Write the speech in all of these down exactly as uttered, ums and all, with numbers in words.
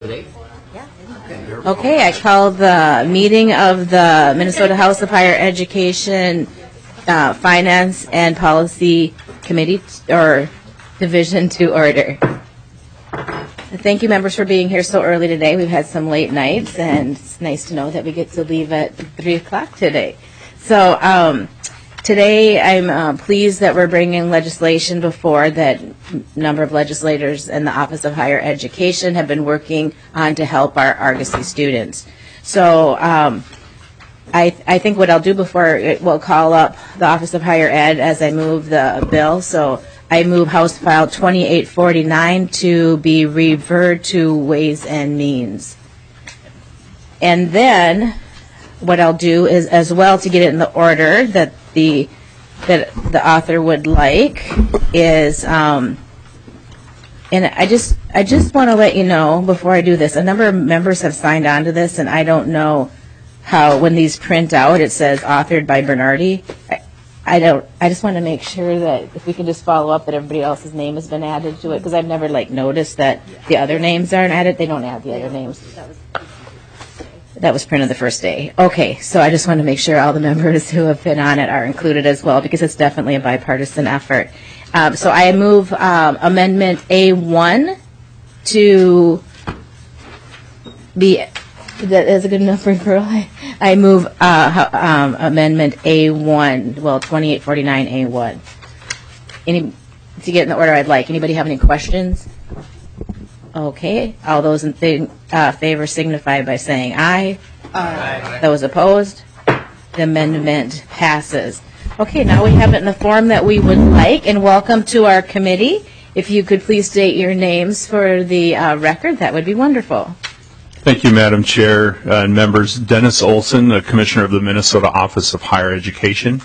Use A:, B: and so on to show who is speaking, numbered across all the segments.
A: Okay, I call the meeting of the Minnesota House of Higher Education uh, Finance and Policy Committee or Division to order. Thank you, members, for being here so early today. We've had some late nights, and it's nice to know that we get to leave at three o'clock today. So um, today I'm uh, pleased that we're bringing legislation before that a number of legislators in the Office of Higher Education have been working on to help our Argosy students. So um, I, I think what I'll do before it will call up the Office of Higher Ed as I move the bill. So I move House File twenty-eight forty-nine to be referred to Ways and Means. And then what I'll do is, as well, to get it in the order that the that the author would like, is um, and I just I just want to let you know before I do this, a number of members have signed on to this, and I don't know how when these print out it says authored by Bernardi. I, I don't. I just want to make sure that if we can just follow up that everybody else's name has been added to it, because I've never like noticed that the other names aren't added. They don't add the other names. That was printed the first day. Okay, so I just want to make sure all the members who have been on it are included as well, because it's definitely a bipartisan effort. Um, so I move um, Amendment A one to be. That is a good enough for Pearl. I, I move uh, um, Amendment A one, well, twenty-eight forty-nine A one. Any, to get in the order I'd like. Anybody have any questions? Okay. All those in th uh, favor signify by saying aye. Aye. Those opposed? The amendment passes. Okay, now we have it in the form that we would like, and welcome to our committee. If you could please state your names for the uh, record, that would be wonderful.
B: Thank you, Madam Chair uh, and members. Dennis Olson, the Commissioner of the Minnesota Office of Higher Education.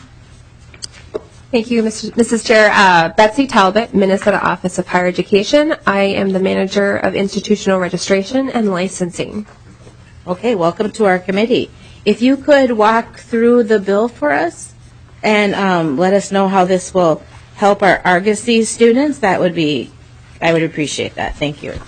C: Thank you, Missus Chair. Uh, Betsy Talbot, Minnesota Office of Higher Education. I am the Manager of Institutional Registration and Licensing.
A: Okay, welcome to our committee. If you could walk through the bill for us and um, let us know how this will help our Argosy students, that would be, I would appreciate that. Thank you.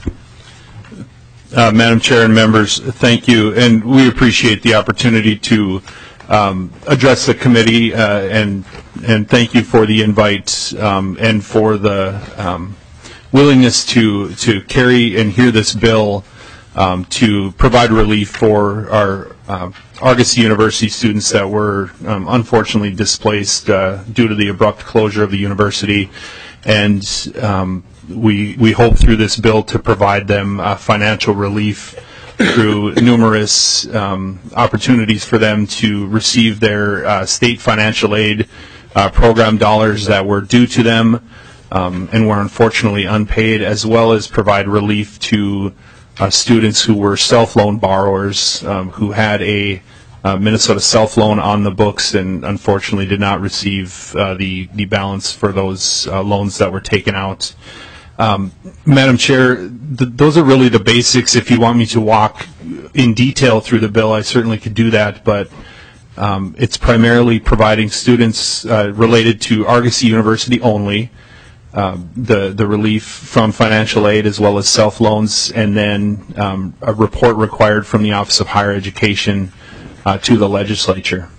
B: Uh, Madam Chair and members, thank you, and we appreciate the opportunity to um, address the committee, uh, and and thank you for the invite um, and for the um, willingness to to carry and hear this bill um, to provide relief for our uh, Argosy University students that were um, unfortunately displaced uh, due to the abrupt closure of the university, and um, We, we hope through this bill to provide them uh, financial relief through numerous um, opportunities for them to receive their uh, state financial aid uh, program dollars that were due to them um, and were unfortunately unpaid, as well as provide relief to uh, students who were self-loan borrowers um, who had a uh, Minnesota self-loan on the books and unfortunately did not receive uh, the, the balance for those uh, loans that were taken out. Um, Madam Chair, th those are really the basics. If you want me to walk in detail through the bill, I certainly could do that, but um, it's primarily providing students uh, related to Argosy University only, uh, the, the relief from financial aid as well as self-loans, and then um, a report required from the Office of Higher Education uh, to the legislature.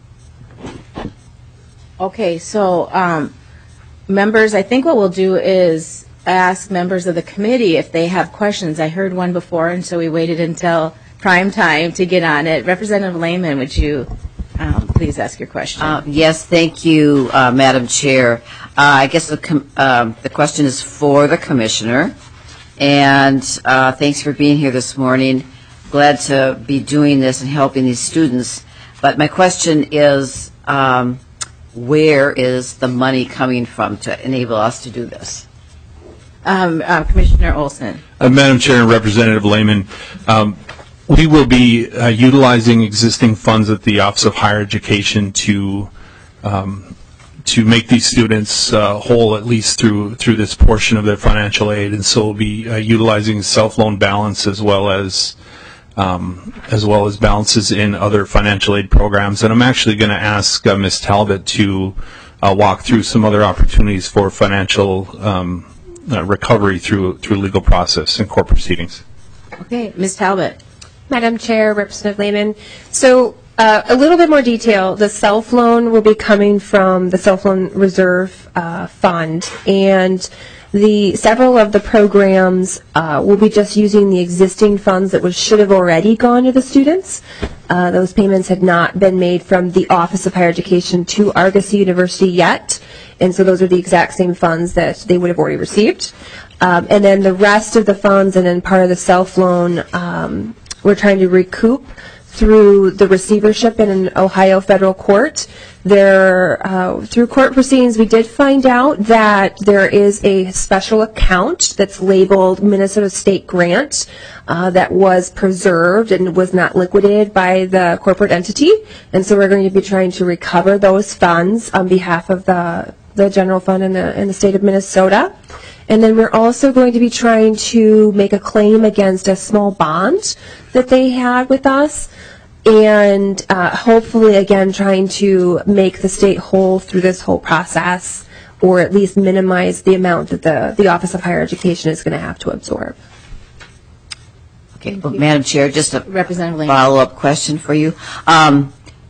A: Okay, so um, members, I think what we'll do is ask members of the committee if they have questions. I heard one before, and so we waited until prime time to get on it. Representative Lehman, would you um, please ask your question?
D: Uh, yes, thank you, uh, Madam Chair. Uh, I guess the, com uh, the question is for the Commissioner, and uh, thanks for being here this morning. Glad to be doing this and helping these students. But my question is, um, where is the money coming from to enable us to do this?
A: Um, uh, Commissioner Olson.
B: Uh, Madam Chair and Representative Lehman, um, we will be uh, utilizing existing funds at the Office of Higher Education to um, to make these students uh, whole, at least through through this portion of their financial aid, and so we'll be uh, utilizing self-loan balance as well as um, as well as balances in other financial aid programs. And I'm actually going to ask uh, Miz Talbot to uh, walk through some other opportunities for financial um, Uh, recovery through through legal process and court proceedings.
A: Okay, Miz Talbot.
C: Madam Chair, Representative Lehman. So uh, a little bit more detail. The self-loan will be coming from the self-loan reserve uh, fund, and the several of the programs uh, will be just using the existing funds that was, should have already gone to the students. Uh, those payments had not been made from the Office of Higher Education to Argosy University yet, and so those are the exact same funds that they would have already received. Um, and then the rest of the funds and then part of the self-loan um, we're trying to recoup through the receivership in an Ohio federal court. There, uh, through court proceedings, we did find out that there is a special account that's labeled Minnesota State Grant uh, that was preserved and was not liquidated by the corporate entity. And so we're going to be trying to recover those funds on behalf of the, the general fund in the, in the state of Minnesota. And then we're also going to be trying to make a claim against a small bond that they had with us, and uh, hopefully, again, trying to make the state whole through this whole process, or at least minimize the amount that the, the Office of Higher Education is going to have to absorb.
D: Okay, well, Madam Chair, just a
A: Representative Lane.
D: follow-up question for you. Um,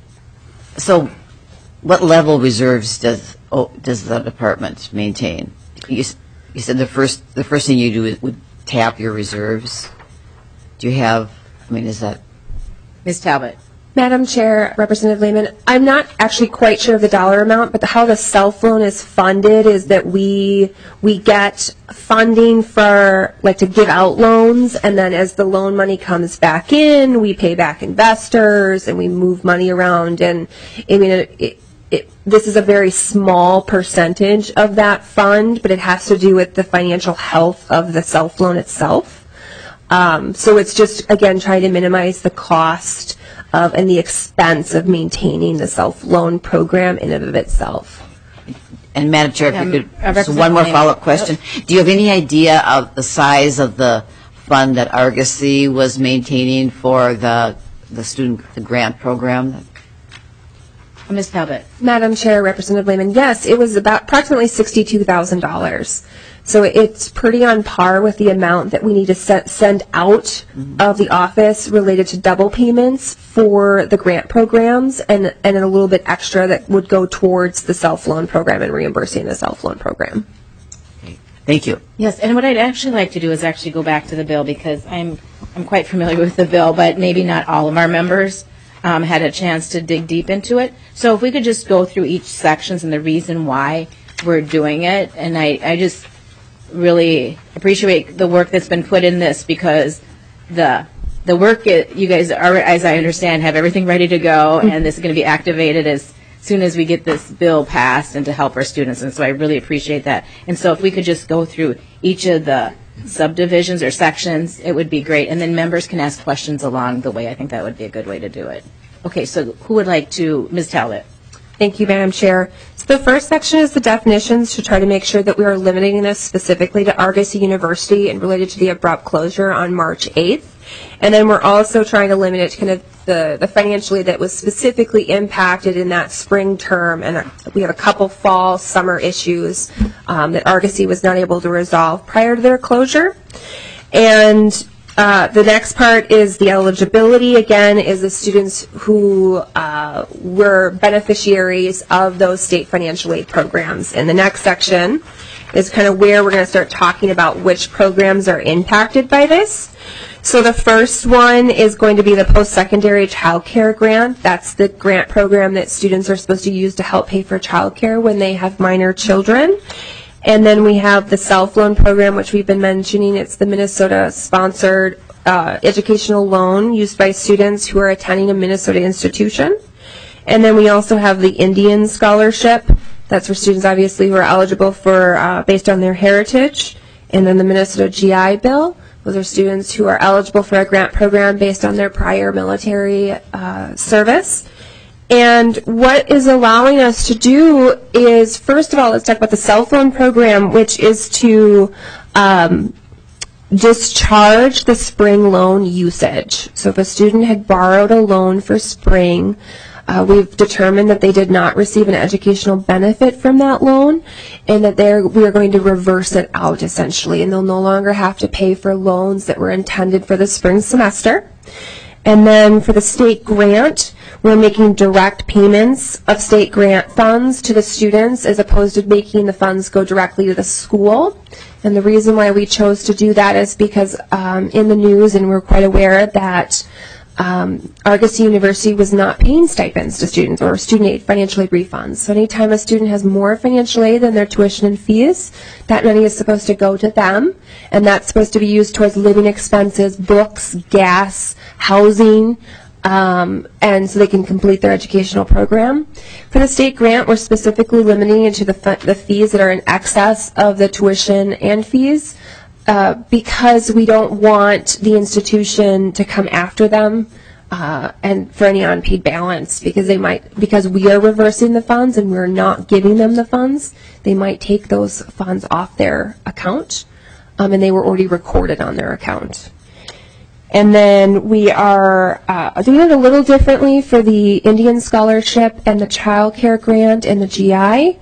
D: so what level reserves does oh, does the department maintain? You, you said the first the first thing you do is would tap your reserves. Do you have, I mean, is that?
A: Miz Talbot.
C: Madam Chair, Representative Lehman, I'm not actually quite sure of the dollar amount, but the, how the self-loan is funded is that we we get funding for, like, to give out loans, and then as the loan money comes back in, we pay back investors, and we move money around, and, I mean, it, it, it, this is a very small percentage of that fund, but it has to do with the financial health of the self-loan itself. Um, so it's just, again, trying to minimize the cost of and the expense of maintaining the self-loan program in and of itself.
D: And Madam Chair, if
A: Um,
D: you
A: uh,
D: could, so one more
A: Representative
D: follow-up question. Do you have any idea of the size of the fund that Argosy was maintaining for the the student the grant program?
A: Miz Talbot.
C: Madam Chair, Representative Lehman, yes, it was about approximately sixty-two thousand dollars. So it's pretty on par with the amount that we need to set, send out mm-hmm. of the office related to double payments for the grant programs, and, and a little bit extra that would go towards the self-loan program and reimbursing the self-loan program.
D: Okay. Thank you.
A: Yes, and what I'd actually like to do is actually go back to the bill, because I'm I'm quite familiar with the bill, but maybe not all of our members um, had a chance to dig deep into it. So if we could just go through each sections and the reason why we're doing it, and I, I just really appreciate the work that's been put in this, because the the work it, you guys are, as I understand, have everything ready to go, mm-hmm. and this is going to be activated as soon as we get this bill passed and to help our students, and so I really appreciate that. And so if we could just go through each of the subdivisions or sections, it would be great, and then members can ask questions along the way. I think that would be a good way to do it. Okay, so who would like to, Miz Talbot?
C: Thank you, Madam Chair. So the first section is the definitions, to try to make sure that we are limiting this specifically to Argosy University and related to the abrupt closure on March eighth. And then we're also trying to limit it to kind of the, the financially that was specifically impacted in that spring term. And we have a couple fall, summer issues um, that Argosy was not able to resolve prior to their closure. And Uh, the next part is the eligibility. Again, is the students who uh, were beneficiaries of those state financial aid programs. And the next section is kind of where we're going to start talking about which programs are impacted by this. So the first one is going to be the post-secondary child care grant. That's the grant program that students are supposed to use to help pay for child care when they have minor children. And then we have the self-loan program, which we've been mentioning. It's the Minnesota-sponsored uh, educational loan used by students who are attending a Minnesota institution. And then we also have the Indian Scholarship. That's for students, obviously, who are eligible for uh, based on their heritage. And then the Minnesota G I Bill. Those are students who are eligible for a grant program based on their prior military uh, service. And what is allowing us to do is, first of all, let's talk about the self-loan program, which is to um, discharge the spring loan usage. So if a student had borrowed a loan for spring, Uh, we've determined that they did not receive an educational benefit from that loan, and that they're, we are going to reverse it out essentially, and they'll no longer have to pay for loans that were intended for the spring semester. And then for the state grant, we're making direct payments of state grant funds to the students as opposed to making the funds go directly to the school. And the reason why we chose to do that is because um, in the news, and we're quite aware that um, Argosy University was not paying stipends to students or student aid, financial aid refunds. So anytime a student has more financial aid than their tuition and fees, that money is supposed to go to them, and that's supposed to be used towards living expenses, books, gas, housing, um, and so they can complete their educational program. For the state grant, we're specifically limiting it to the, the fees that are in excess of the tuition and fees. Uh, because we don't want the institution to come after them uh, and for any unpaid balance, because they might, because we are reversing the funds and we're not giving them the funds, they might take those funds off their account, um, and they were already recorded on their account. And then we are uh, doing it a little differently for the Indian Scholarship and the Child Care Grant and the G I.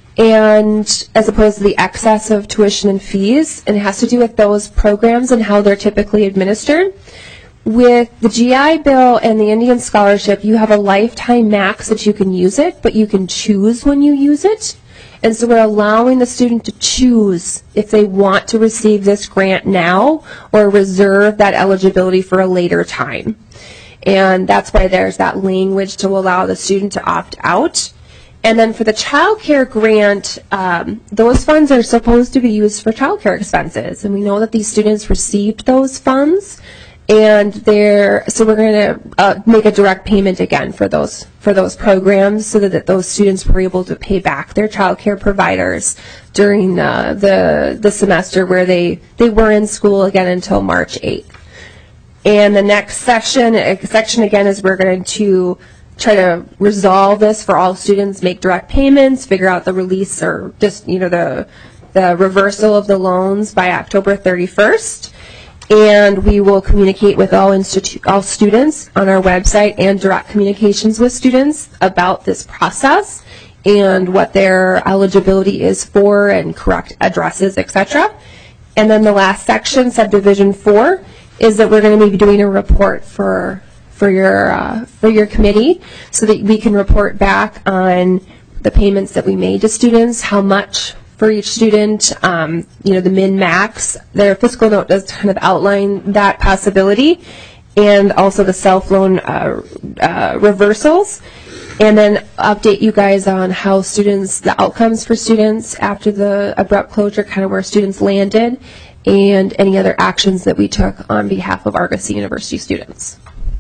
C: And as opposed to the excess of tuition and fees, and it has to do with those programs and how they're typically administered. With the G I Bill and the Indian Scholarship, you have a lifetime max that you can use it, but you can choose when you use it. And so we're allowing the student to choose if they want to receive this grant now or reserve that eligibility for a later time. And that's why there's that language to allow the student to opt out. And then for the child care grant, um, those funds are supposed to be used for child care expenses. And we know that these students received those funds. And they're, so we're going to uh, make a direct payment again for those for those programs so that, that those students were able to pay back their child care providers during uh, the, the semester where they, they were in school again until March eighth. And the next section, section again is we're going to try to resolve this for all students, make direct payments, figure out the release or just, you know, the, the reversal of the loans by October thirty-first. And we will communicate with all institute, all students on our website and direct communications with students about this process and what their eligibility is for and correct addresses, et cetera. And then the last section, subdivision four, is that we're going to be doing a report for for your uh, for your committee so that we can report back on the payments that we made to students, how much for each student, um, you know, the min-max. Their fiscal note does kind of outline that possibility, and also the self-loan uh, uh, reversals, and then update you guys on how students, the outcomes for students after the abrupt closure, kind of where students landed, and any other actions that we took on behalf of Argosy University students.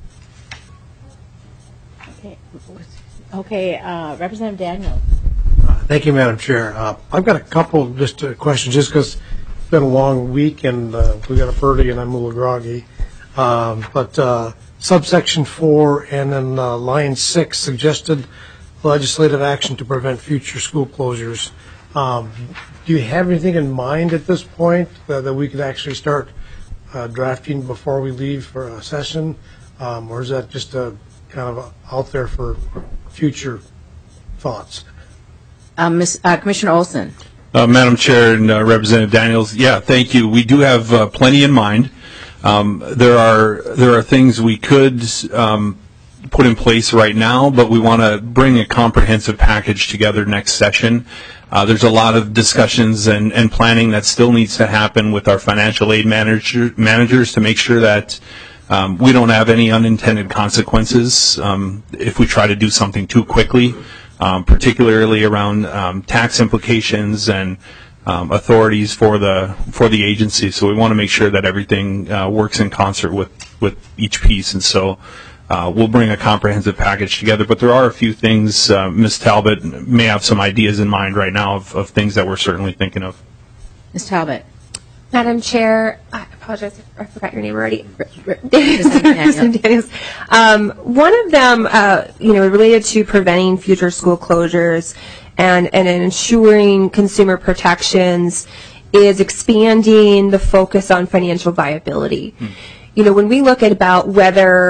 A: Okay, uh, Representative Daniels.
E: Thank you, Madam Chair. Uh, I've got a couple just uh, questions, just because it's been a long week and uh, we got a birdie and I'm a little groggy. Um, but uh, subsection four and then uh, line six suggested legislative action to prevent future school closures. Um, do you have anything in mind at this point uh, that we could actually start uh, drafting before we leave for a session, um, or is that just uh, kind of out there for future thoughts?
A: Um, Miz Uh, Commissioner Olson.
B: Uh, Madam Chair and uh, Representative Daniels, yeah, thank you. We do have uh, plenty in mind. Um, there are there are things we could um, put in place right now, but we want to bring a comprehensive package together next session. Uh, there's a lot of discussions and, and planning that still needs to happen with our financial aid manager, managers to make sure that um, we don't have any unintended consequences um, if we try to do something too quickly, um, particularly around um, tax implications and um, authorities for the for the agency. So we want to make sure that everything uh, works in concert with, with each piece. And so Uh, we'll bring a comprehensive package together, but there are a few things. Uh, Miz Talbot may have some ideas in mind right now of, of things that we're certainly thinking of.
A: Miz Talbot.
C: Madam Chair, I apologize, I forgot your name already.
A: Daniels.
C: Daniels. Um, one of them, uh, you know, related to preventing future school closures and, and ensuring consumer protections is expanding the focus on financial viability. Hmm. You know, when we look at about whether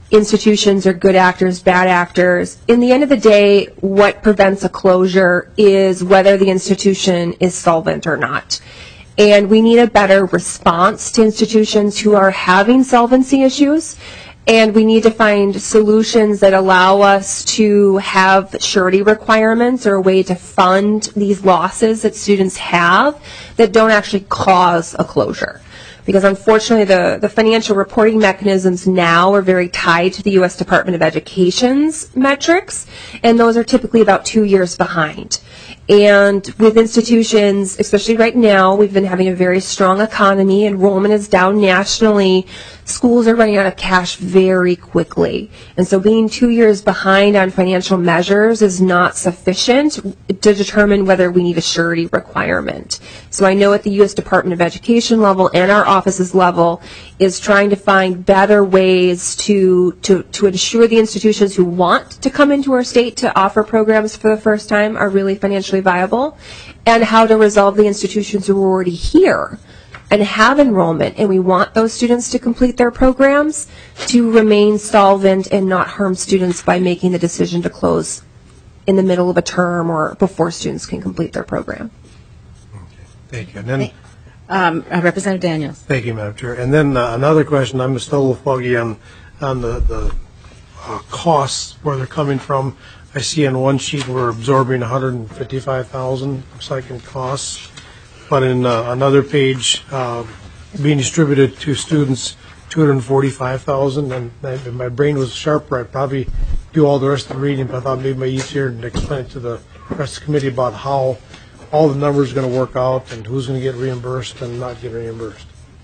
C: institutions are good actors, bad actors. In the end of the day, what prevents a closure is whether the institution is solvent or not. And we need a better response to institutions who are having solvency issues. And we need to find solutions that allow us to have surety requirements or a way to fund these losses that students have that don't actually cause a closure. Because unfortunately, the, the financial reporting mechanisms now are very tied to the U S Department of Education's metrics, and those are typically about two years behind. And with institutions, especially right now, we've been having a very strong economy. Enrollment is down nationally. Schools are running out of cash very quickly. And so being two years behind on financial measures is not sufficient to determine whether we need a surety requirement. So I know at the U S Department of Education level and our office's level is trying to find better ways to, to, to ensure the institutions who want to come into our state to offer programs for the first time are really financially viable, and how to resolve the institutions who are already here and have enrollment, and we want those students to complete their programs, to remain solvent and not harm students by making the decision to close in the middle of a term or before students can complete their program.
E: Okay. Thank you. And then,
A: Um, uh, Representative Daniels.
E: thank you, Madam Chair. And then uh, another question, I'm still a little foggy on, on the, the uh, costs, where they're coming from. I see on one sheet we're absorbing one hundred fifty-five thousand dollars, looks like, in costs. But in uh, another page, uh, being distributed to students, two hundred forty-five thousand dollars. And I, my brain was sharper. I'd probably do all the rest of the reading, but I thought maybe it might be easier to explain it to the rest of the committee about how all the numbers are going to work out and who's going to get reimbursed and not get reimbursed.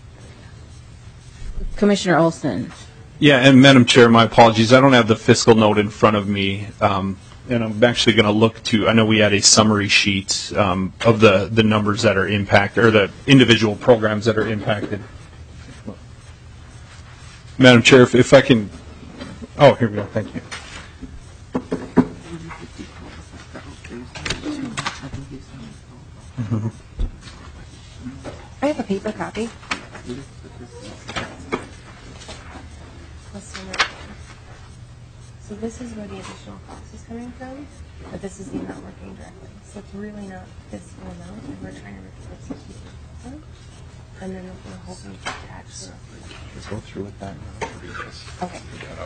A: Commissioner Olson.
B: Yeah, and Madam Chair, my apologies. I don't have the fiscal note in front of me, um, and I'm actually going to look to, I know we had a summary sheet um, of the, the numbers that are impacted, or the individual programs that are impacted. Madam Chair, if, if I can, oh, here we go. Thank you. Mm-hmm.
C: I have a paper copy. So this is where the additional cost is coming from, but this is the amount we're paying directly. So it's really not this full amount, and we're trying to recoup sixty-two percent, and then we're hoping to actually.
F: Let's go through with that now.
C: Okay.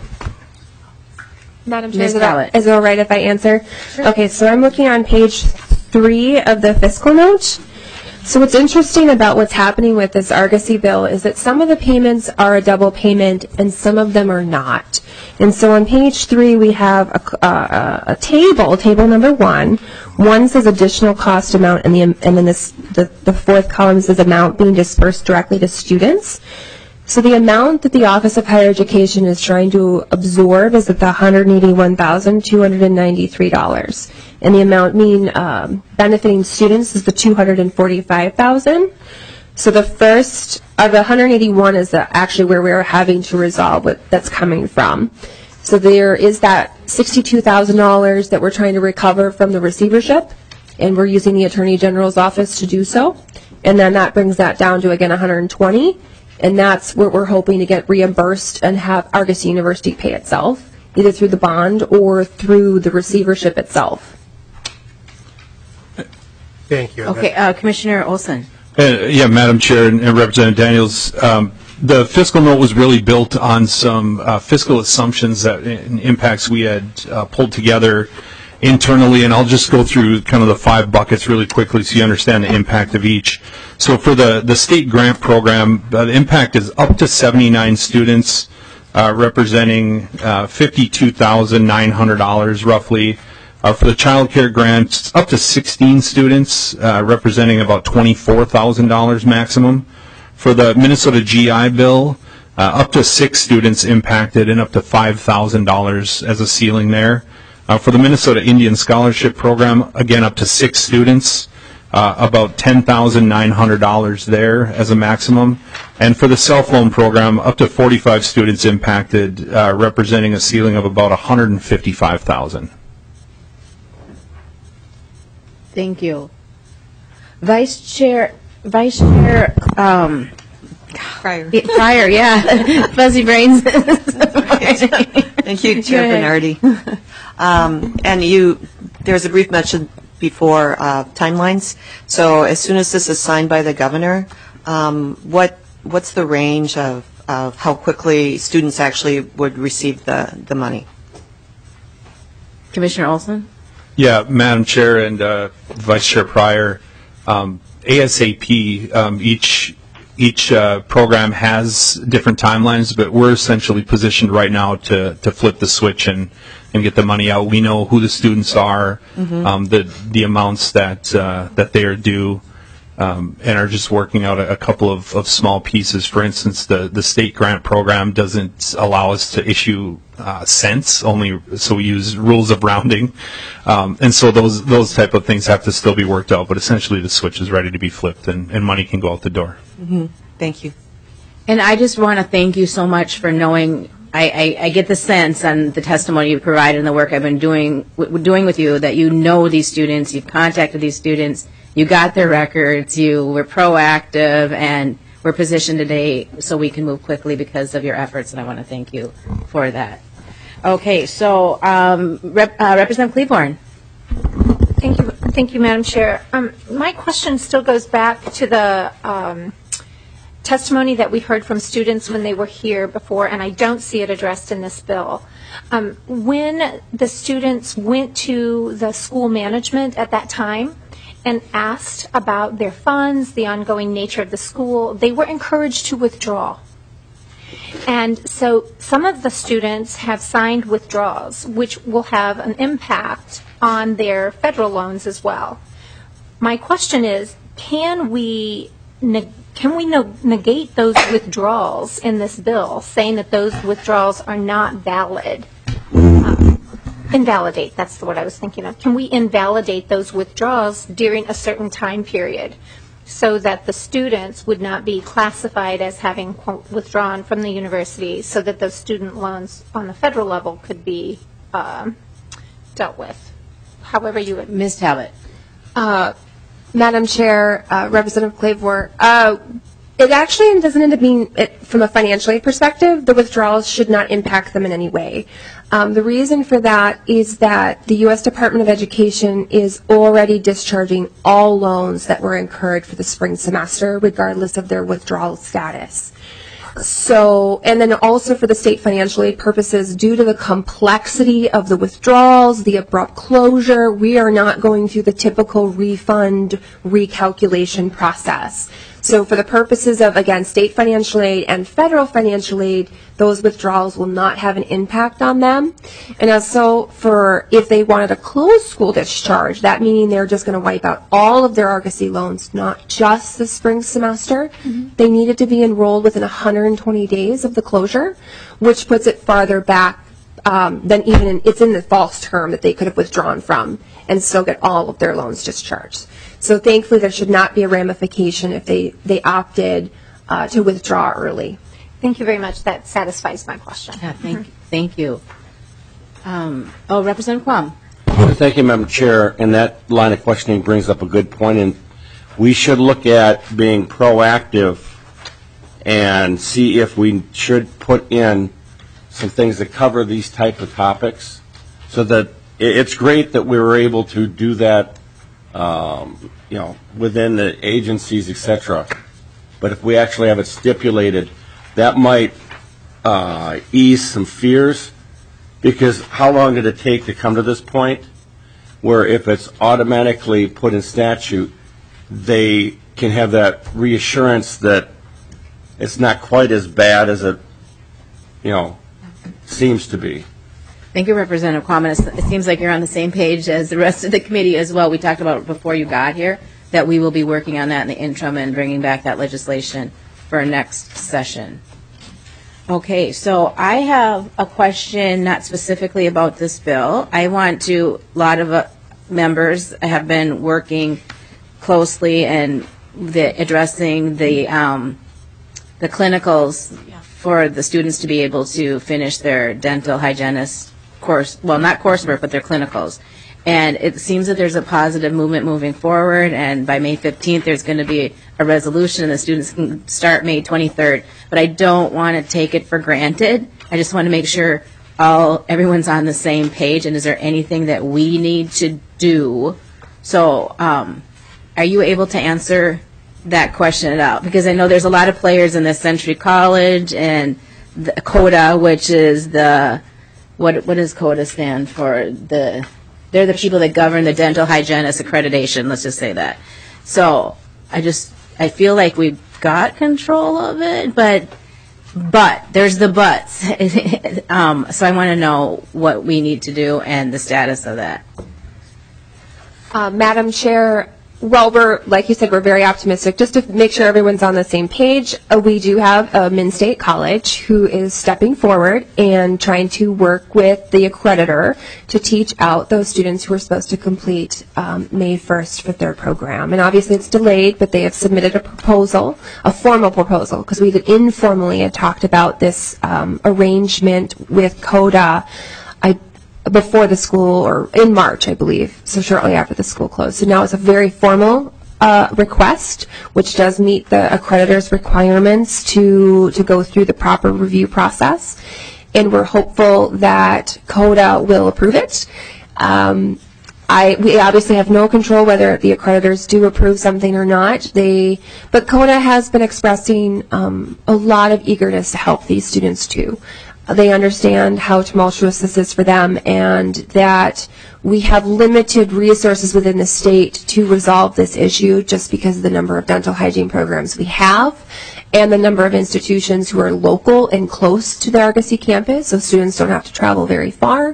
C: Madam Chair,
A: Miz
C: is it,
A: Ballot.
C: is it all right if I answer? Okay, so I'm looking on page three of the fiscal note. So what's interesting about what's happening with this Argosy bill is that some of the payments are a double payment and some of them are not. And so on page three we have a, a, a table, table number one. One says additional cost amount, and, the, and then this, the, the fourth column says amount being dispersed directly to students. So the amount that the Office of Higher Education is trying to absorb is at the one hundred eighty-one thousand two hundred ninety-three dollars. And the amount mean um, benefiting students is the two hundred forty-five thousand dollars. So the first of the one hundred eighty-one is the, actually where we're having to resolve what that's coming from. So there is that sixty-two thousand dollars that we're trying to recover from the receivership, and we're using the Attorney General's office to do so. And then that brings that down to, again, one hundred twenty. And that's what we're hoping to get reimbursed and have Argosy University pay itself, either through the bond or through the receivership itself.
E: Thank you.
A: Okay, uh, Commissioner Olson.
B: Uh, yeah, Madam Chair and, and Representative Daniels, um, the fiscal note was really built on some uh, fiscal assumptions that and impacts we had uh, pulled together internally, and I'll just go through kind of the five buckets really quickly so you understand the impact of each. So for the, the state grant program, uh, the impact is up to seventy-nine students, uh, representing uh, fifty-two thousand nine hundred dollars roughly. Uh, for the child care grants, up to sixteen students, uh, representing about twenty-four thousand dollars maximum. For the Minnesota G I Bill, uh, up to six students impacted and up to five thousand dollars as a ceiling there. Uh, for the Minnesota Indian Scholarship Program, again, up to six students, uh, about ten thousand nine hundred dollars there as a maximum. And for the cell phone program, up to forty-five students impacted, uh, representing a ceiling of about one hundred fifty-five thousand dollars.
A: Thank you. Vice Chair, Vice Chair, um,
G: Prior.
A: Prior, yeah, fuzzy brains. Okay.
G: Thank you, Chair Bernardi. um, and you, there's a brief mention before uh, timelines. So as soon as this is signed by the governor, um, what what's the range of, of how quickly students actually would receive the, the money?
A: Commissioner Olson?
B: Yeah, Madam Chair and uh, Vice Chair Pryor, um, ASAP, um, each each uh, program has different timelines, but we're essentially positioned right now to, to flip the switch and, and get the money out. We know who the students are, mm-hmm. um, the the amounts that uh, that they are due, um, and are just working out a, a couple of, of small pieces. For instance, the, the state grant program doesn't allow us to issue uh, cents, only so we use rules of rounding, um, and so those those type of things have to still be worked out. But essentially, the switch is ready to be flipped, and, and money can go out the door.
G: Mm-hmm. Thank you.
A: And I just want to thank you so much for knowing. I, I, I get the sense on the testimony you provided and the work I've been doing w- doing with you that you know these students, you've contacted these students, you got their records, you were proactive, and we're positioned today so we can move quickly because of your efforts, and I want to thank you for that. Okay, so um, Rep, uh, Representative Cleaborn.
H: Thank you, thank you, Madam Chair. Um, my question still goes back to the um, testimony that we heard from students when they were here before, and I don't see it addressed in this bill. Um, when the students went to the school management at that time and asked about their funds, the ongoing nature of the school, they were encouraged to withdraw. And so some of the students have signed withdrawals, which will have an impact on their federal loans as well. My question is, can we neg- can we no- negate those withdrawals in this bill, saying that those withdrawals are not valid? Um, invalidate, that's the word I was thinking of. Can we invalidate those withdrawals during a certain time period so that the students would not be classified as having, quote, withdrawn from the university, so that those student loans on the federal level could be um, dealt with? However you would.
A: Miz Talbot.
C: Uh, Madam Chair, uh, Representative Claiborne, uh, it actually doesn't end up being, it, from a financial aid perspective, the withdrawals should not impact them in any way. Um, the reason for that is that the U S Department of Education is already discharging all loans that were incurred for the spring semester, regardless of their withdrawal status. So, and then also for the state financial aid purposes, due to the complexity of the withdrawals, the abrupt closure, we are not going through the typical refund recalculation process. So for the purposes of, again, state financial aid and federal financial aid, those withdrawals will not have an impact on them. And also for if they wanted a closed school discharge, that meaning they're just going to wipe out all of their Argosy loans, not just the spring semester. Mm-hmm. They needed to be enrolled within one hundred twenty days of the closure, which puts it farther back um, than even in, it's in the false term that they could have withdrawn from and still get all of their loans discharged. So thankfully, there should not be a ramification if they, they opted uh, to withdraw early.
H: Thank you very much. That satisfies my question.
A: Yeah, thank, thank you. Um, oh, Representative Quam.
I: Thank you, Madam Chair. And that line of questioning brings up a good point. And we should look at being proactive and see if we should put in some things that cover these type of topics, so that it's great that we were able to do that Um, you know, within the agencies, et cetera. But if we actually have it stipulated, that might uh, ease some fears, because how long did it take to come to this point where if it's automatically put in statute, they can have that reassurance that it's not quite as bad as it, you know, seems to be.
A: Thank you, Representative Quammen. It seems like you're on the same page as the rest of the committee as well. We talked about it before you got here, that we will be working on that in the interim and bringing back that legislation for our next session. Okay, so I have a question not specifically about this bill. I want to, a lot of uh, members have been working closely and the, addressing the um, the clinicals for the students to be able to finish their dental hygienist course, well, not coursework, but their clinicals. And it seems that there's a positive movement moving forward, and by May fifteenth, there's going to be a resolution, and the students can start May twenty-third. But I don't want to take it for granted. I just want to make sure all everyone's on the same page, and is there anything that we need to do? So um, are you able to answer that question out? Because I know there's a lot of players in this, Century College and the CODA, which is the, what what does CODA stand for? The They're the people that govern the dental hygienist accreditation, let's just say that. So I just, I feel like we've got control of it, but but there's the buts. um, so I want to know what we need to do and the status of that.
C: Uh, Madam Chair, well, we're, like you said, we're very optimistic. Just to make sure everyone's on the same page, uh, we do have uh, Minn State College who is stepping forward and trying to work with the accreditor to teach out those students who are supposed to complete um, May first for their program. And obviously it's delayed, but they have submitted a proposal, a formal proposal, because we had informally had talked about this um, arrangement with CODA I, before the school, or in March, I believe, so shortly after the school closed. So now it's a very formal uh, request, which does meet the accreditor's requirements to, to go through the proper review process. And we're hopeful that CODA will approve it. Um, I, we obviously have no control whether the accreditors do approve something or not. They, but CODA has been expressing um, a lot of eagerness to help these students too. They understand how tumultuous this is for them, and that we have limited resources within the state to resolve this issue just because of the number of dental hygiene programs we have and the number of institutions who are local and close to the Argosy campus, so students don't have to travel very far,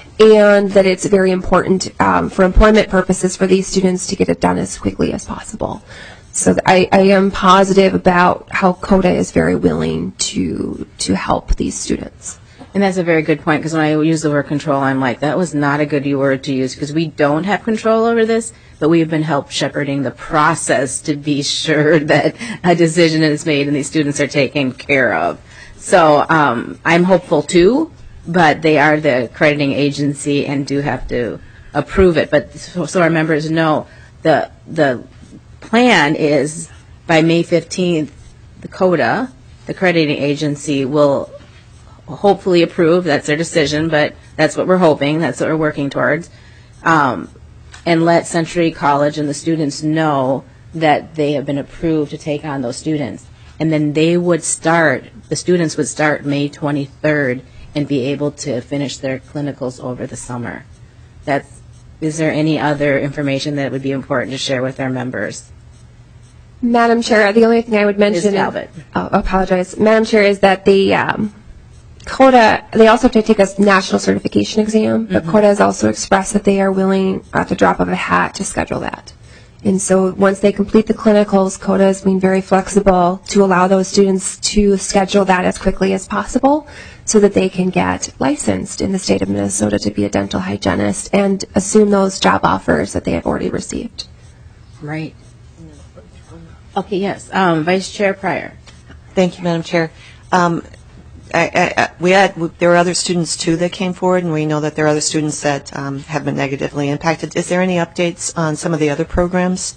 C: and that it's very important um, for employment purposes for these students to get it done as quickly as possible. So I, I am positive about how CODA is very willing to to help these students.
A: And that's a very good point, because when I use the word control, I'm like, that was not a good word to use, because we don't have control over this, but we have been help shepherding the process to be sure that a decision is made and these students are taken care of. So um, I'm hopeful too, but they are the accrediting agency and do have to approve it. But so, so our members know the the plan is by May fifteenth, the CODA, the accrediting agency, will hopefully approve. That's their decision, but that's what we're hoping. That's what we're working towards. Um, and let Century College and the students know that they have been approved to take on those students. And then they would start, the students would start May twenty-third and be able to finish their clinicals over the summer. That's, is there any other information that would be important to share with our members?
C: Madam Chair, the only thing I would mention,
A: Miz Talbot.
C: Oh, apologize, Madam Chair, is that the um, CODA, they also have to take a national certification exam, but mm-hmm. CODA has also expressed that they are willing, at the drop of a hat, to schedule that. And so once they complete the clinicals, CODA has been very flexible to allow those students to schedule that as quickly as possible so that they can get licensed in the state of Minnesota to be a dental hygienist and assume those job offers that they have already received.
A: Right. Okay, yes. Um, Vice Chair Pryor.
G: Thank you, Madam Chair. Um, I, I, I, we had, there were other students, too, that came forward, and we know that there are other students that um, have been negatively impacted. Is there any updates on some of the other programs?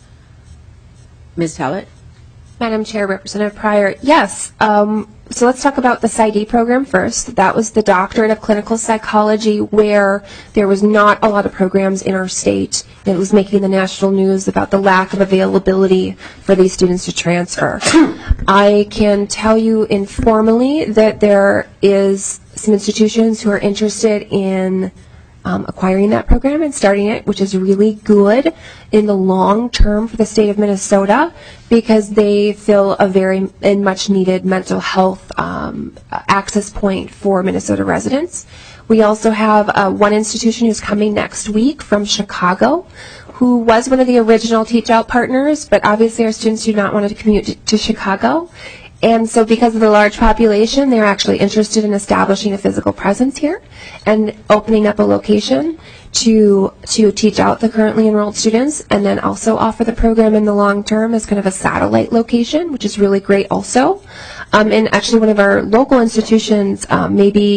A: Miz Talbot?
C: Madam Chair, Representative Pryor, yes. Um, so let's talk about the P S Y D program first. That was the Doctorate of Clinical Psychology, where there was not a lot of programs in our state. It was making the national news about the lack of availability for these students to transfer. I can tell you informally that there is some institutions who are interested in Um, acquiring that program and starting it, which is really good in the long term for the state of Minnesota, because they fill a very and much needed mental health um, access point for Minnesota residents. We also have uh, one institution who's coming next week from Chicago, who was one of the original Teach Out partners, but obviously our students do not want to commute to, to Chicago. And so because of the large population, they're actually interested in establishing a physical presence here and opening up a location to to teach out the currently enrolled students, and then also offer the program in the long term as kind of a satellite location, which is really great also. Um, and actually one of our local institutions um, may be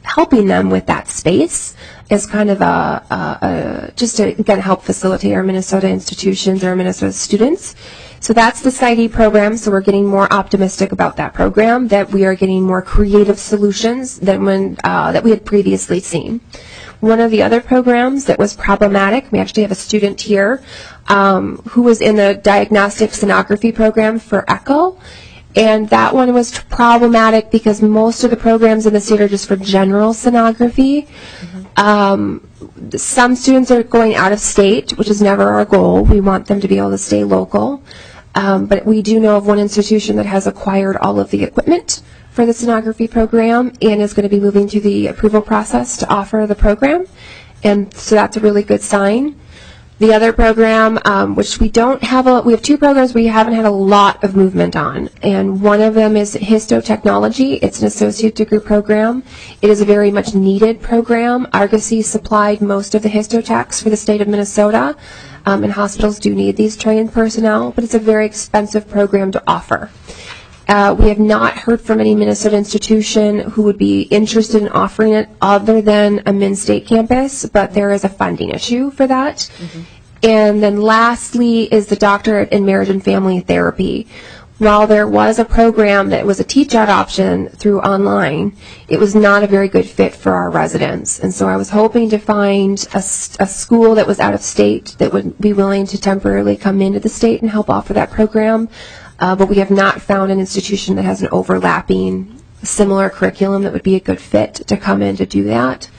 C: helping them with that space as kind of a, a, a just to again help facilitate our Minnesota institutions, our Minnesota students. So that's the SIDE program. So we're getting more optimistic about that program, that we are getting more creative solutions than when uh, that we had previously seen. One of the other programs that was problematic, we actually have a student here um, who was in the diagnostic sonography program for ECHO. And that one was problematic because most of the programs in the state are just for general sonography. Mm-hmm. Um, some students are going out of state, which is never our goal. We want them to be able to stay local. Um, but we do know of one institution that has acquired all of the equipment for the sonography program and is going to be moving through the approval process to offer the program. And so that's a really good sign. The other program, um, which we don't have, a, we have two programs we haven't had a lot of movement on, and one of them is histotechnology. It's an associate degree program. It is a very much needed program. Argosy supplied most of the histotechs for the state of Minnesota, um, and hospitals do need these trained personnel, but it's a very expensive program to offer. Uh, we have not heard from any Minnesota institution who would be interested in offering it other than a Min State campus, but there is a funding issue for that. Mm-hmm. And then lastly is the doctorate in marriage and family therapy. While there was a program that was a teach-out option through online, it was not a very good fit for our residents. And so I was hoping to find a, a school that was out of state that would be willing to temporarily come into the state and help offer that program. Uh, but we have not found an institution that has an overlapping, similar curriculum that would be a good fit to come in to do that.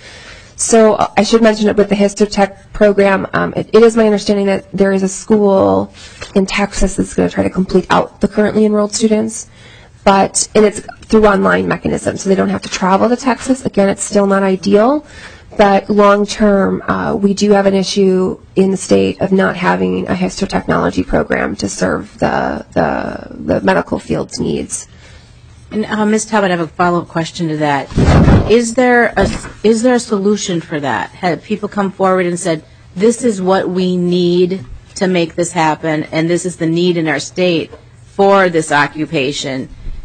C: So uh, I should mention it with the Histotech program. Um, it, it is my understanding that there is a school in Texas that's going to try to complete out the currently enrolled students, but and it's through online mechanisms, so they don't have to travel to Texas. Again, it's still not ideal. But long term, uh, we do have an issue in the state of not having a histotechnology program to serve the the, the medical field's needs.
A: And uh, Miz Talbot, I have a follow-up question to that. Is there a is there a solution for that? Have people come forward and said, "This is what we need to make this happen, and this is the need in our state for this occupation"?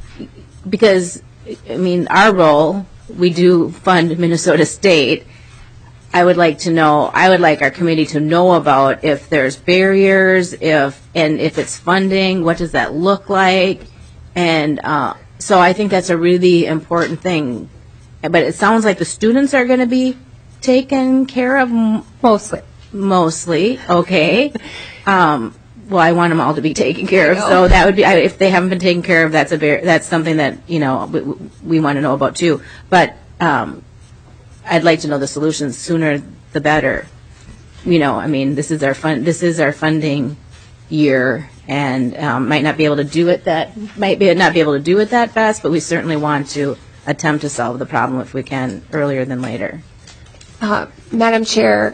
A: Because I mean, our role, we do fund Minnesota State. I would like to know, I would like our committee to know about if there's barriers, if and if it's funding, what does that look like? And uh, so I think that's a really important thing. But it sounds like the students are going to be taken care of mostly. Mostly, okay. Um, well, I want them all to be taken care of, so that would be, I, if they haven't been taken care of, that's a bar- that's something that, you know, we, we want to know about too. But um, I'd like to know the solutions sooner the better. You know, I mean, this is our fund. This is our funding year, and um, might not be able to do it that might be not be able to do it that fast, but we certainly want to attempt to solve the problem if we can earlier than later.
C: Uh, Madam Chair,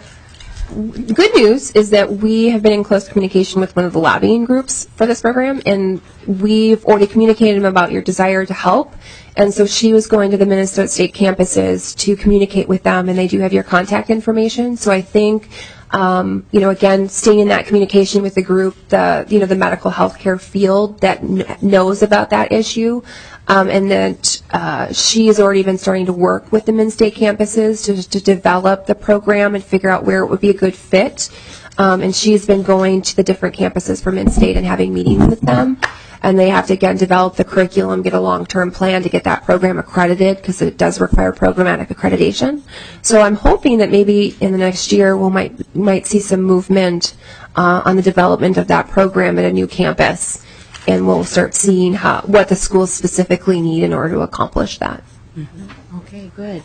C: good news is that we have been in close communication with one of the lobbying groups for this program, and we've already communicated them about your desire to help. And so she was going to the Minnesota State campuses to communicate with them, and they do have your contact information. So I think, um, you know, again, staying in that communication with the group, the, you know, the medical healthcare field that kn- knows about that issue, um, and that uh, she has already been starting to work with the Min State campuses to, to develop the program and figure out where it would be a good fit. Um, and she's been going to the different campuses for Min State and having meetings with them. And they have to, again, develop the curriculum, get a long-term plan to get that program accredited, because it does require programmatic accreditation. So I'm hoping that maybe in the next year we might might see some movement uh, on the development of that program at a new campus, and we'll start seeing how, what the schools specifically need in order to accomplish that.
A: Mm-hmm. Okay, good.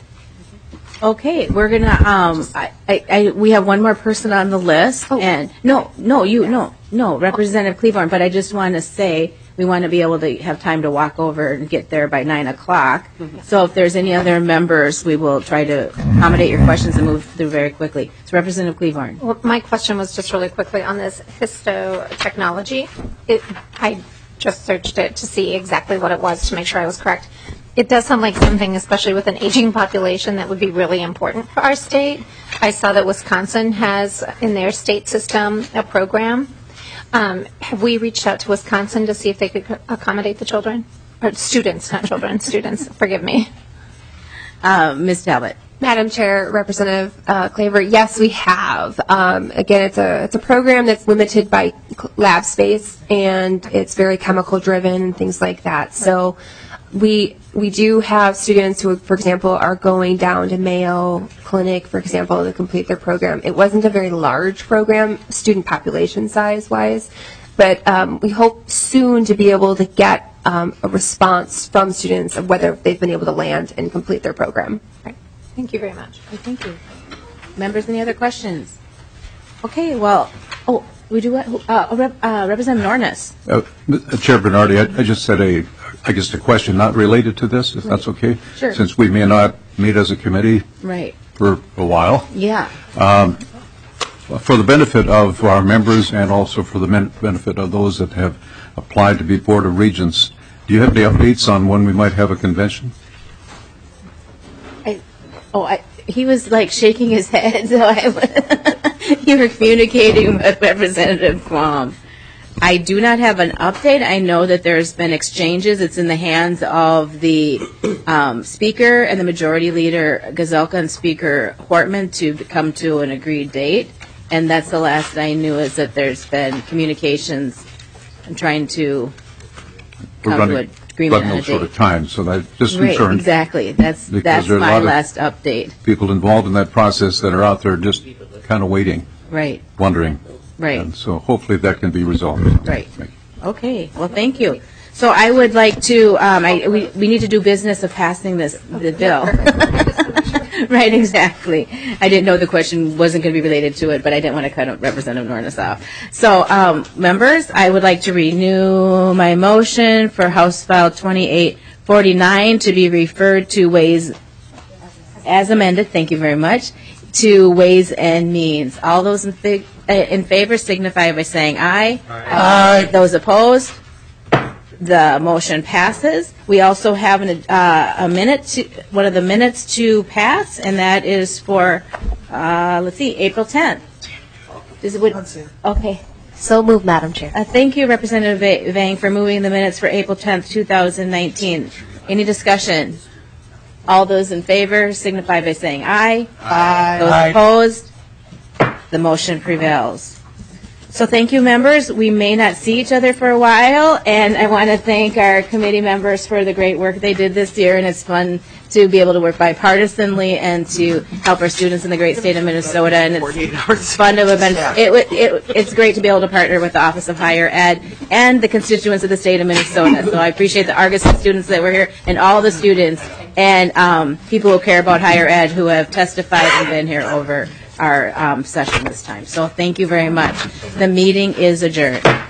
A: Okay, we're gonna. Um, I, I, I, we have one more person on the list, oh. and no, no, you, no, no, Representative Cleavorn. But I just want to say we want to be able to have time to walk over and get there by nine o'clock. Mm-hmm. So if there's any other members, we will try to accommodate your questions and move through very quickly. So Representative Cleavorn.
H: Well, my question was just really quickly on this histotechnology. It, I just searched it to see exactly what it was to make sure I was correct. It does sound like something, especially with an aging population, that would be really important for our state. I saw that Wisconsin has, in their state system, a program. Um, have we reached out to Wisconsin to see if they could accommodate the children? Or students, not children, students, forgive me.
A: Uh, Miz Talbot.
C: Madam Chair, Representative uh, Claver, yes, we have. Um, again, it's a it's a program that's limited by lab space, and it's very chemical driven and things like that. So we we do have students who, for example, are going down to Mayo Clinic, for example, to complete their program. It wasn't a very large program, student population size wise, but um, we hope soon to be able to get um, a response from students of whether they've been able to land and complete their program.
H: Right. Thank you very much.
A: Okay, thank you. Members, any other questions? Okay, well, oh, we do, uh, Rep, uh, Representative Nornes.
F: Uh, Chair Bernardi, I, I just said a, I guess a question not related to this, if
A: right.
F: that's okay?
A: Sure.
F: Since we may not meet as a committee
A: right.
F: for a while.
A: Yeah.
F: Um, for the benefit of our members and also for the men- benefit of those that have applied to be Board of Regents, do you have any updates on when we might have a convention?
A: I, oh, I, he was like shaking his head, so I, you were communicating with Representative Quam. I do not have an update. I know that there's been exchanges. It's in the hands of the um, Speaker and the Majority Leader Gazelka and Speaker Hortman to come to an agreed date. And that's the last I knew, is that there's been communications and trying to
F: We're
A: come
F: running,
A: to an agreement
F: running
A: on a
F: no sort
A: date.
F: of time, so I'm just
A: Right,
F: concerned.
A: exactly. That's
F: because
A: that's
F: there are a
A: my
F: lot of
A: last update.
F: People involved in that process that are out there just kind of waiting,
A: Right,
F: wondering.
A: right.
F: And so hopefully that can be resolved.
A: Right. Okay, well, thank you. So I would like to, um, I, we, we need to do business of passing this, the bill. Right, exactly. I didn't know the question wasn't going to be related to it, but I didn't want to cut Representative Nornes off. So, um, members, I would like to renew my motion for House File twenty-eight forty-nine to be referred to Ways, as amended, thank you very much, to Ways and Means. All those in, fig, uh, in favor signify by saying aye. Aye. Those opposed? The motion passes. We also have an, uh, a minute, to, one of the minutes to pass, and that is for, uh, let's see, April tenth. Does it, would, okay.
J: So moved, Madam Chair.
A: Uh, thank you, Representative Va- Vang, for moving the minutes for April tenth, two thousand nineteen. Any discussion? All those in favor signify by saying aye. Aye. Those aye. Opposed? The motion prevails. So thank you, members. We may not see each other for a while, and I want to thank our committee members for the great work they did this year, and it's fun to be able to work bipartisanly and to help our students in the great state of Minnesota, and it's fun to have been, it, it, it's great to be able to partner with the Office of Higher Ed and the constituents of the state of Minnesota. So I appreciate the Argus students that were here and all the students and um, people who care about higher ed who have testified and been here over our um, session this time. So thank you very much. The meeting is adjourned.